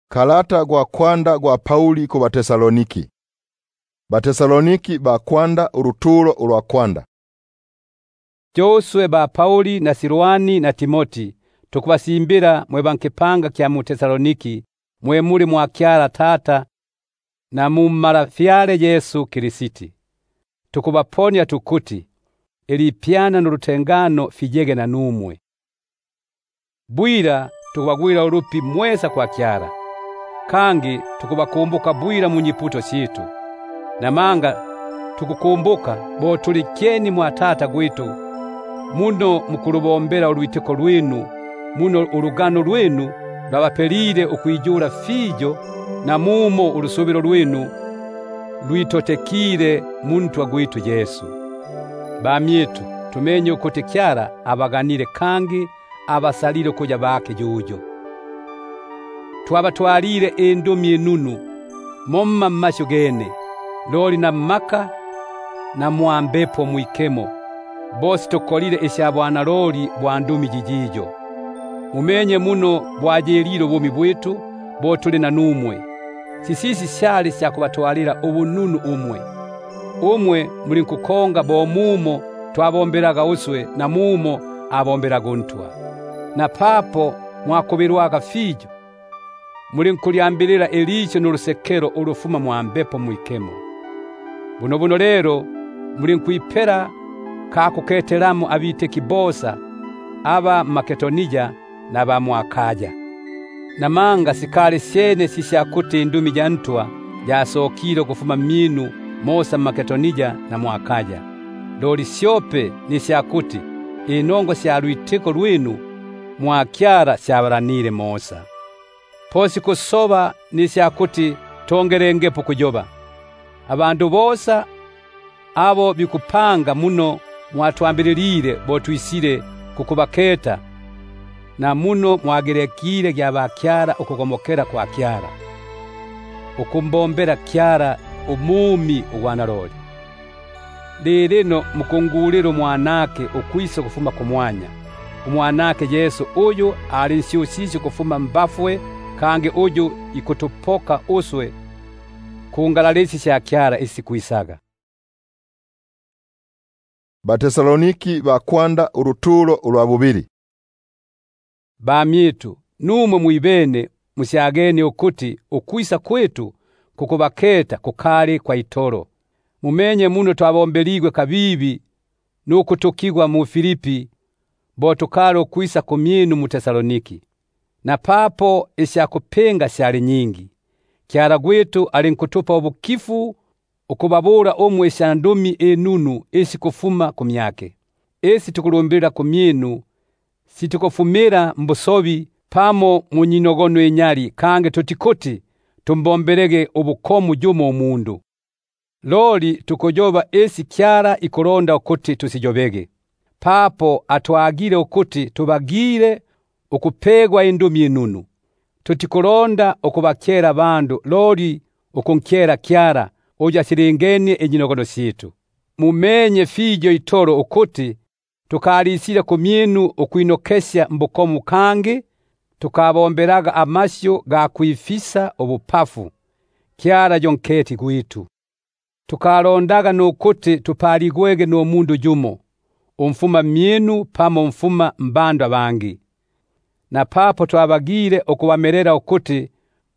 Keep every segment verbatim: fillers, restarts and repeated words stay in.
Kalata gwa kwanda gwa Pauli ku Batesaloniki. Batesaloniki ba kwanda uruturo ulwa kwanda. Josue ba Pauli na Silwani na Timoti tukubasimbira mwe bankepanga kya mu Tesaloniki mwe muri mwa kyara tata na mu marafyale Yesu Kirisiti. Tukubaponya tukuti elipyana n'urutengano fijege na numwe. Bwira tukubagwira urupi mwesa kwa kyara. Kangi tukubakumbuka bwira mu nyiputo chitu. Namanga tukukumbuka bo tulikeni mwa tata gwitu muno mukulubombera urwiteko rwinu muno urugano rwinu rwabapelire ukwijura fijo na mumo urusubiro rwinu rwitotekire muntu agwitu Yesu. Bamyetu tumenye ukuti kyara abaganire kangi abasalire kuja bake jujo. Twabatwalire endumi nunu momma masho gene lori na maka na mwambepo mwikemo bosi tokolire eshabwana lori bwandumi jijijo. Mumenye muno bwajeliro bumi bwetu bo tuli na numwe. Sisisi shali sya kubatwalira ubununu umwe. Umwe muri nkukonga bo mumo twabomberaga uswe na mumo abomberaga untwa. Na papo mwakubirwaga fijo muri nkulyambirira elicho n'urusekero urufuma mwambepo mwikemo. Buno buno rero muri nkuipera kakuketeramu abite kibosa aba Makedoniya na ba Mwakaja. Namanga sikale syene sishakuti indumi jantwa yasokiro kufuma minu mosa Makedoniya na Mwakaja. Lori syope nishakuti inongo syalwiteko rwinu mwakyara syabaranire mosa. Posi kusoba nishakuti tongerengepo kujoba. Abandu bosa abo bikupanga muno mwatwambiririre bo twisire kukubaketa na muno mwagerekire gya bakyara ukugomokera kwa kyara ukumbombera kyara umumi ugwanaroli. Lirino mukunguliro mwanake ukwisa kufuma kumwanya. Umwanake Yesu uyu alinsyusishe kufuma mbafwe kange uyu ikutupoka uswe kungalalisi sya kyara isikuisaga. Batesaloniki ba kwanda uruturo ulwa bubiri. Bamyetu numwe muibene musyageni ukuti ukwisa kwetu kukubaketa kukali kwa itoro. Mumenye muno twabombeligwe kabibi nukutukigwa mu Filipi bo tukalo ukwisa kumyenu mu Tesaloniki. Na papo isyakupenga syali nyingi. Kyara gwetu alinkutupa ubukifu ukubabura omwe shandumi enunu esi kufuma kumyake. Esi tukulumbira kumyenu situkufumira mbusobi pamo munyinogono enyali kange tutikoti tumbomberege ubukomu jumo mundu. Lori tukojoba esi kyara ikoronda ukuti tusijobege. Papo atwagire ukuti tubagire ukupegwa endumi enunu. Tutikoronda ukubakera bandu lori ukunkera kyara oja sirengeni enyinogono situ. Mumenye fijo itoro ukuti tukalisira kumyenu ukwinokesya mbukomu kange tukabomberaga amasyo ga kuifisa obupafu kyara jonketi gwitu. Tukalondaga nukuti tupaligwege no mundu jumo umfuma myenu pamo mfuma mbando abangi. Na papo twabagire okubamerera ukuti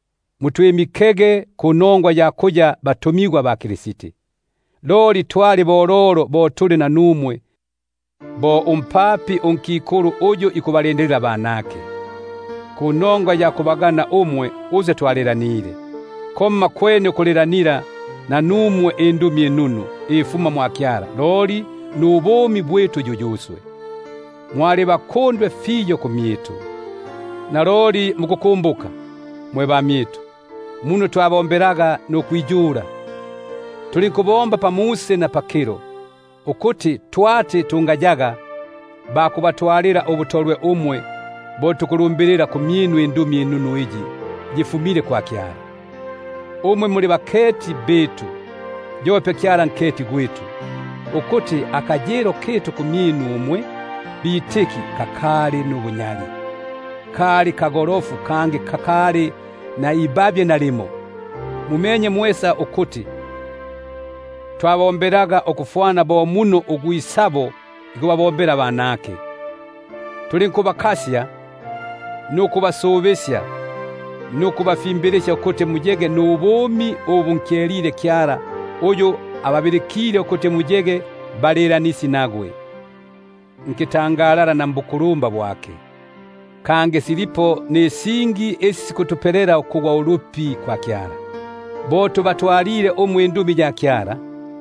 mutwimikege kunongwa ya kuja batumigwa ba Kirisiti. Lori twali bororo bo tuli na numwe bo umpapi unkikuru uju ikubalenderera banake. Kunongwa ya kubagana umwe uze twaleranire. Koma kwene kuleranira na numwe endumi enunu ifuma mwakyara. Lori nubumi bwetu jujuswe. Mwali bakondwe fijo kumyetu. Na lori mukukumbuka mwe bamyetu muno twabomberaga no kwijura. Tulikubomba pamuse na pakiro ukuti twate tungajaga bakubatwalira ubutolwe umwe bo tukulumbirira kumyinu endumi enunu iji jifumire kwa kyara. Umwe muri baketi betu jope kyara nketi gwitu ukuti akajero ketu kumyinu umwe biteki kakali n'ubunyali. Kali kagorofu kange kakali na ibabye nalimo. Mumenye mwesa ukuti twabomberaga okufwana bo muno ugwisabo ikubabombera banake. Tuli nkubakasya nukubasubesya nukubafimbirisha ukuti mujege n'ubumi obunkelire kyara oyo ababirikire ukuti mujege balera nisi nagwe. Nkitangalala na mbukulumba bwake. Kange silipo nesingi esi kutuperera okugwa ulupi kwa kyara. Boto batwalire omwendumi ja kyara.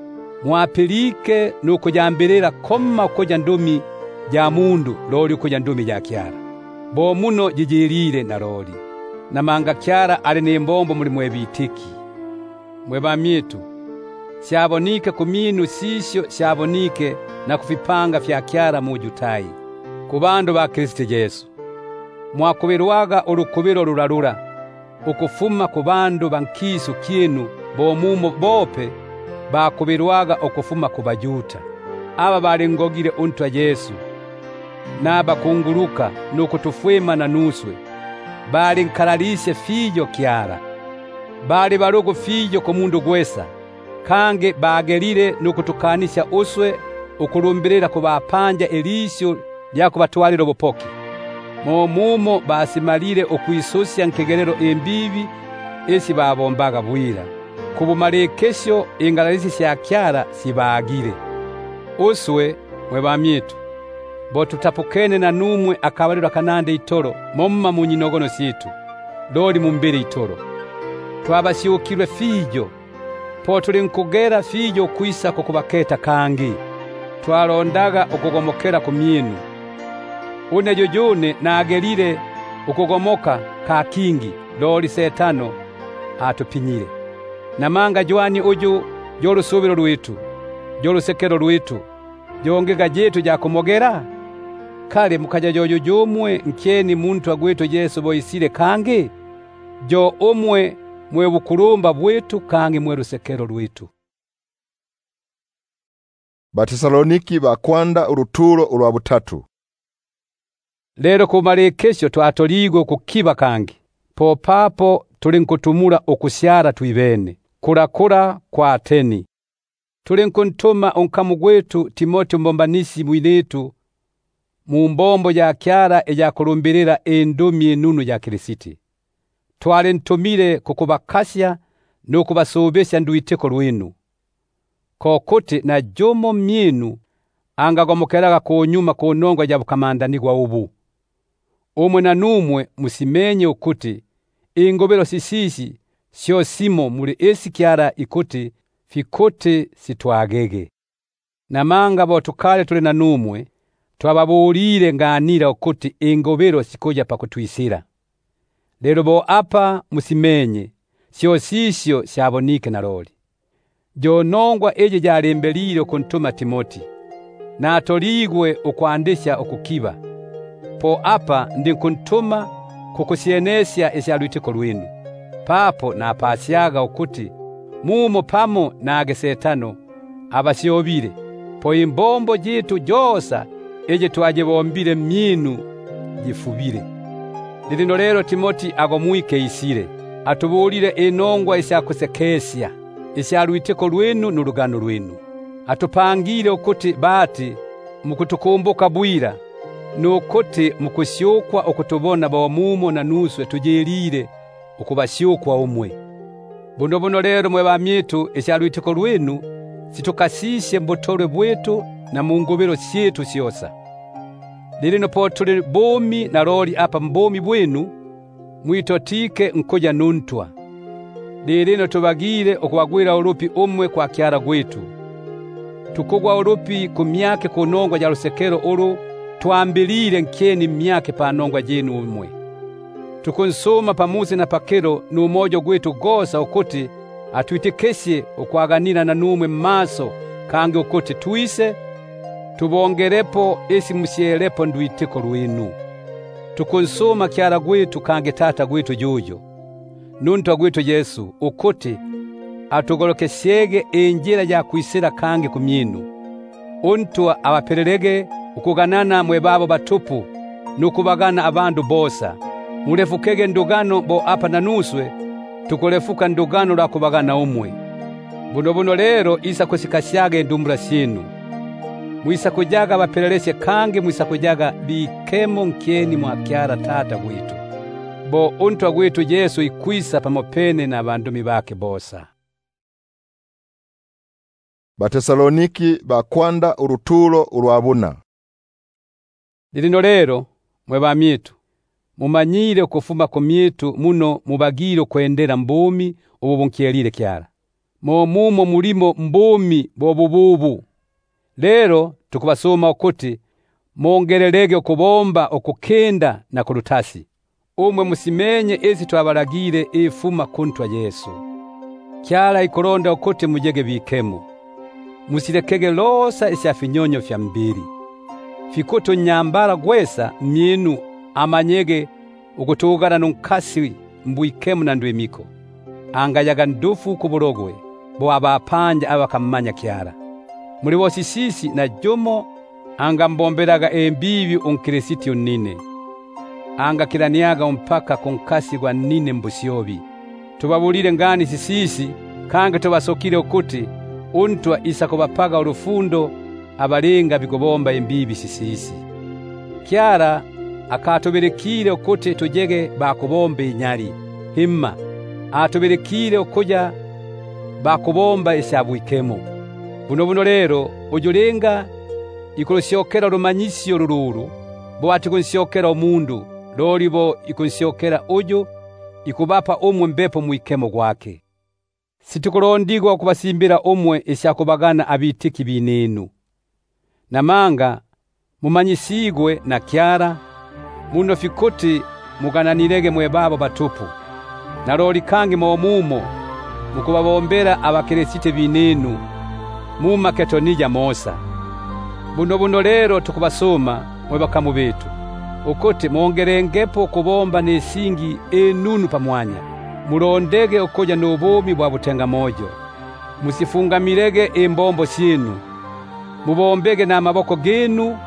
Mwapelike nukujamberera koma kuja ndumi ja mundu loli kuja ndumi ja kyara. Bo muno jijirire na loli. Namanga kyara ali nembombo muli mwebitiki. Mwebamyetu syabonike kuminu sisyo syabonike na kufipanga fya kyara mujutai. Kubandu ba Kristo Yesu. Mwakubirwaga urukubiro rurarura. Ukufuma kubandu bankisu kienu bomumo bope bakubirwaga okufuma kubajuta. Aba bali ngogire untwa Yesu. Naba kunguruka nukutufwema na nuswe. Bali nkaralise fijo kyara. Bali barugo fijo kumundu gwesa. Kange bagerire nukutukanisha uswe ukulumbirira kubapanja elisyo lyako batwalira obupoki. Momumo basimalire okwisusya nkegerero embibi esi babombaga bwira. Kubumalekesyo ingalalisi sya kyara sibagire. Uswe mwebamyetu bo tutapukene na numwe akabaliro kanande itoro momma munyinogono situ loli mumbere itoro. Twabasyukirwe fijo po tuli nkugera fijo kwisa kukubaketa kangi. Twalondaga okugomokera kumyenu. Une jojone na agerire ukugomoka ka kingi loli setano atupinyire. Namanga jwani uju jolusubiro lwitu jolusekero lwitu jongega jetu ja kumogera. Kale mukaja jojo jomwe nkeni muntu agwetu Yesu boisire kange jo omwe mwe bukulumba bwetu kange mwe rusekero lwitu. Batesaloniki ba kwanda uruturo urwa butatu. Lero kumalekesyo twatoligwe kukiba kangi. Po papo tuli nkutumura okusyara twibene. Kurakura kwa Ateni. Tuli nkuntuma onkamu gwetu Timoti mbombanisi mwinetu mu mbombo ya kyara eja kulumbirira endumi enunu ya Kirisiti. Twale ntumire kukubakasya nukubasubesya nduiteko lwinu. Kokote na jomo myenu angagomokeraga kunyuma kunongwa ya bukamandanigwa ubu. Umwe na numwe musimenye ukuti ingobero sisisi sio simo muli esi kyara ikuti fikote sitwagege. Namanga bo tukale tuli na numwe twababulire nganira ukuti ingobero sikoja pakutwisira. Lero bo apa musimenye sio sisyo syabonike na loli. Jo nongwa eje jalembelire kuntuma Timoti. Na atoligwe ukwandisha okukiba. Po apa ndi kuntuma kukusienesya esyalwitiko lwinu. Papo na pasyaga ukuti mumo pamo nage setano abasyobire. Po imbombo jitu josa eje twajebombire myinu jifubire. Lilino lero Timoti agomwike isire. Atubulire enongwa esyakusekesya esyalwitiko lwinu n'urugano lwinu. Atupangire ukuti bati mukutukumbuka bwira nukuti mukusyukwa okutubona bamumo na nuswe tujelire ukubasyukwa umwe. Buno buno lero mwe bamyetu esyalwitiko lwinu situkasisye mbotolwe bwetu na mungobero syetu syosa. Lilino po tuli bomi na loli apa mbomi bwenu mwitotike nkoja nuntwa. Lilino tubagire okubagwira ulupi umwe kwa kyara gwetu. Tukugwa ulupi kumyake kunongwa ja lusekero ulu twambilire nkeni myake panongwa jenu umwe. Tukunsoma pamuzi na pakero n'umojo gwetu gosa ukuti atwitikesye ukwaganira na numwe maso kange ukuti tuise tubongerepo esi musyelepo ndwitiko lwinu. Tukunsoma kyara gwetu kange tata gwetu jujo nuntu gwetu Yesu ukuti atugolokesyege enjira ya kwisira kange kumyinu. Untwa abapererege ukuganana mwe babo batupu nukubagana abandu bosa mulefukege ndugano bo apa nanuswe tukulefuka ndugano lwa kubagana umwe. Buno buno lero isa kusikasyaga endumbula sinu. Mwisa kujaga bapelelesye kange mwisa kujaga bikemo nkyeni mwa kyara tata gwitu. Bo untwa gwitu Yesu ikwisa pamopene na bandumi bake bosa. Batesaloniki ba kwanda uruturo urwabuna. Lino lero mwe bamyitu mumanyire okufuma ku myitu muno mubagire kwendera mbumi ububunkyelire kyara. Mo mumo mulimo mbumi bobububu. Lero tukubasoma okuti mongerelege okubomba okukenda na kulutasi. Umwe musimenye ezi twabalagire ifuma kuntwa Yesu. Kyala ikoronda okuti mujege bikemo. Musirekege losa isyafinyonyo fya mbiri. Fikuto nyambara gwesa myenu amanyege ukutugana nunkasi mbuikemu na ndwemiko. Angayaga ndufu kuburogwe bo abapanja abakamanya kyara. Muri bosi sisi na jomo anga mbomberaga embibi onkirisiti unine. Anga kiraniaga mpaka konkasi gwa nine mbusyobi. Tubabulire ngani sisisi kange tubasokire okuti untwa isa kubapaga urufundo abalenga bigobomba embibi sisisi. Kyara akatoberekire okuti tujege bakubomba inyari himma atoberekire okuja bakubomba esyabuikemo. Buno buno lero ujulenga ikulosyokera rumanyisyo rururu bo ati kunsyokera omundu lori bo ikunsyokera uju ikubapa umwe mbepo muikemo gwake. Situkurondigwa kubasimbira umwe esyakubagana abitiki binenu. Namanga mumanyisigwe na kyara muno fikuti mugananirege mwe babo batupu. Naroli kangi momumo mukubabombera abakeresite binenu muma ketonija mosa. Buno buno lero tukubasoma mwe bakamu betu okuti mongerengepo kubomba nesingi enunu pamwanya. Mulondege okoja n'obumi bwa butenga mojo. Musifungamirege embombo sinu. Mubombege na maboko genu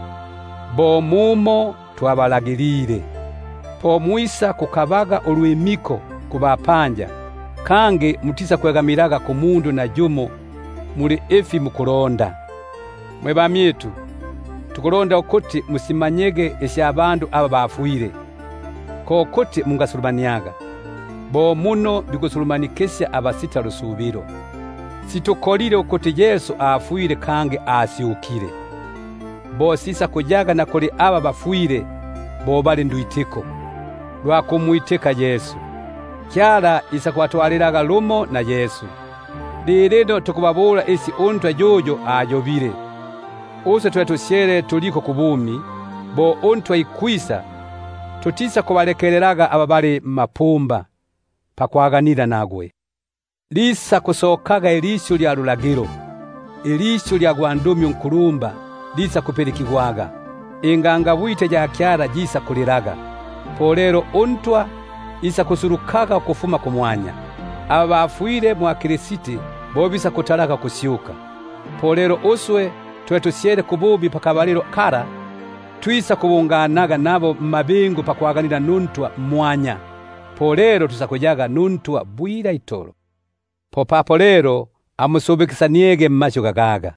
bo mumo twabalagirire. Po muisa kukabaga olwemiko kubapanja. Kange mutisa kwegamiraga ku mundu na jumo muri efi mukuronda. Mwe bamyitu tukuronda okuti musimanyege esyabandu aba bafuire. Ko okuti mungasulubaniaga. Bo muno bigusulumanikesya abasita rusubiro. Situkolire okuti Yesu afuire kange asyukire. Bo sisa kujaga na kuli aba bafuire bo bali nduitiko lwa kumuiteka Yesu. Kyala isa kwatwaliraga lumo na Yesu. Lireno tukubabula esi untwa jojo ajobire. Use twetusyere tuliko kubumi bo untwa ikwisa tutisa kubalekereraga ababali mapumba pakwaganira nagwe. Lisa kusokaga elisho lya lulagiro. Elisho lya gwandumi nkulumba lisa kuperikigwaga. Inganga buite ja kyara jisa kuliraga. Polero untwa isa kusurukaga kufuma kumwanya. Aba bafuire mwa Krisiti bo bisa kutaraga kusyuka. Polero uswe twetusyere kububi pakabaliro kara twisa kubunganaga nabo mabingu pakwaganira nuntwa mwanya. Polero tusakujaga nuntwa bwira itoro. Popapo lero amusubikisaniege mmacho gagaga.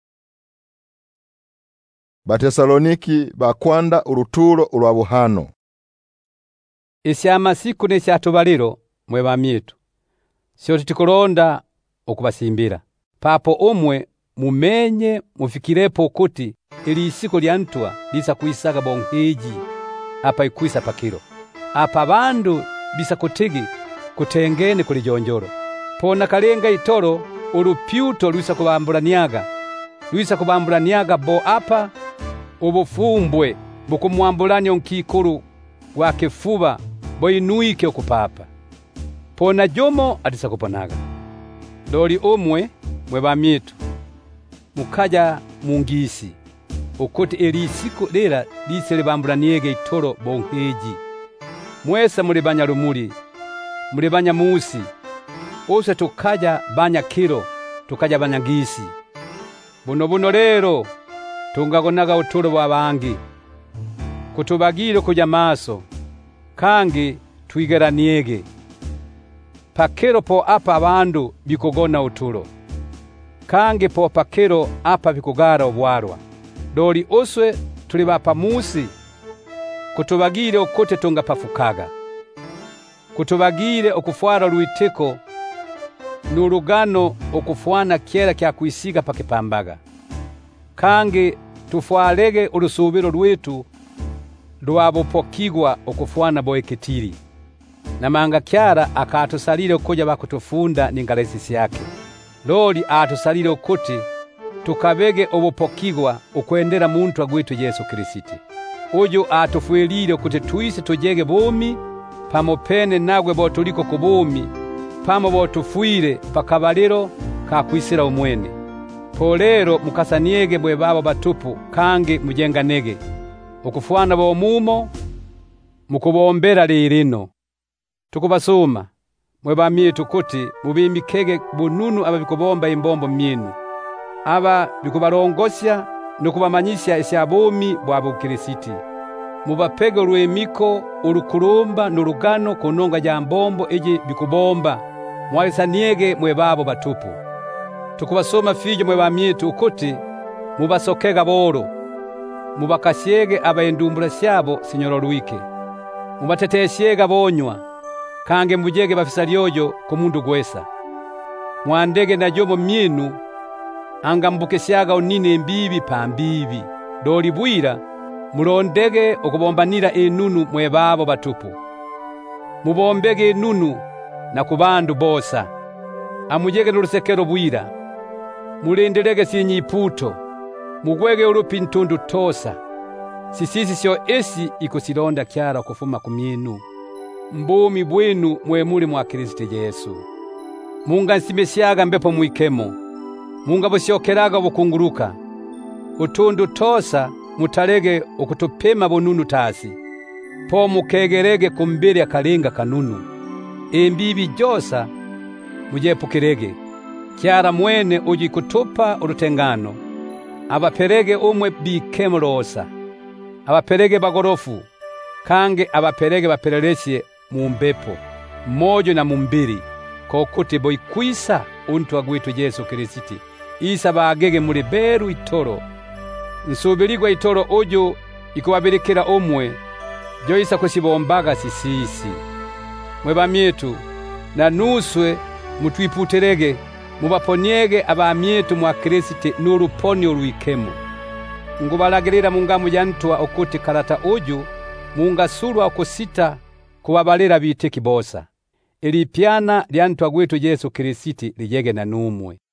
Batesaloniki ba kwanda uruturo urwabuhano. Isyama siku nesyatubaliro mwe bamyitu. Syo tikuronda okubasimbira. Papo umwe mumenye mufikirepo kuti ili isiko lya ntwa lisa kuisaga bonkeji apa ikwisa pakiro. Apa bandu bisa kutigi kutengene kulijonjoro. Pona kalenga itoro urupyuto luisa kubambulaniaga. Luisa kubambulaniaga bo apa ubufumbwe bukumwambulanya onkikuru wa kefuba bo inuike okupapa. Pona jomo atisa kuponaga. Lori umwe mwe bamyitu mukaja mungisi okuti elisiko lera lisele bambulaniege itoro bonkeji. Mwesa muri banyarumuri muri banyamusi ose tukaja banya kiro tukaja banyagisi. Buno buno lero tungagonaga uturo bw'abangi kutubagire kuja maso kangi twigeraniege. Pakero po apa abandu bikugona utulo, kangi po pakero apa bikugara obwarwa. Doli oswe tuli bapamusi kutubagire okuti tungapafukaga, kutubagire okufwara lwitiko n'urugano okufwana kyera kya kwisiga pakipambaga, kangi tufwarege urusubiro rwitu rwabupokigwa okufwana boeketiri. Namanga kyara akatusalire okuja bakutufunda ningalesisi yake. Loli atusalire okuti tukabege obupokigwa okwendera muntu agwitu Yesu Kristo. Uju atufwelire okuti tuise tujege bumi pamopene nagwe botuliko kubumi, pamo botufuire pakabaliro ka kwisira umwene. Polero mukasaniege bwe babo batupu kange mujenganege okufwana bo mumo mukubombera lirino. Tukubasuma mwe bamietu kuti mubimbikege bununu aba bikubomba imbombo myinu, aba bikubarongosya nokubamanyisya esyabumi bwabo Kristo. Mubapege lwemiko urukurumba n'urugano kunonga ja mbombo eje bikubomba, mwalisaniege mwe babo batupu. Tukubasoma fijo mwe bamietu kuti mubasokega boro, mubakasyege abayendumbura syabo sinyoro lwike, mubatetesyega bonywa, kange mujege bafisa lyojo kumundu gwesa. Mwandege na jomo myinu angambukesyaga unine mbibi pa mbibi. Doli bwira mulondege okubombanira enunu mwe babo batupu, mubombege enunu na kubandu bosa. Amujege n'urusekero bwira, mulendelege sinyiputo, mugwege urupintundu tosa. Sisisi syo esi ikusilonda kyara kufuma kumyenu mbumi bwenu mwe muli mwa Kristo Yesu. Munga nsimesyaga mbepo mwikemo, munga busyokeraga bukunguruka, utundu tosa mutalege okutupema bonunu tasi, po mukegerege kumbiri akalinga kanunu. Embibi josa mujepukirege, kyara mwene uji kutupa urutengano, abaperege umwe bikemo rosa, abaperege bagorofu, kange abaperege baperelesye mumbepo mojo na mumbiri, kokuti boikwisa untu agwitu Yesu Kristo isa bagege muri beru itoro. Nsubiligwa itoro ojo ikuwabirikira omwe jo isa kusibombaga sisisi. Mwe bamietu na nuswe mutwiputerege mubaponyege abamietu mwa Kristo n'uruponi urwikemo. Ngubalagirira mungamu yantwa okuti karata ojo mungasurwa okusita kubabalira bite kibosa. Ili pyana lyantwa gwetu Yesu Kristo lijege na numwe.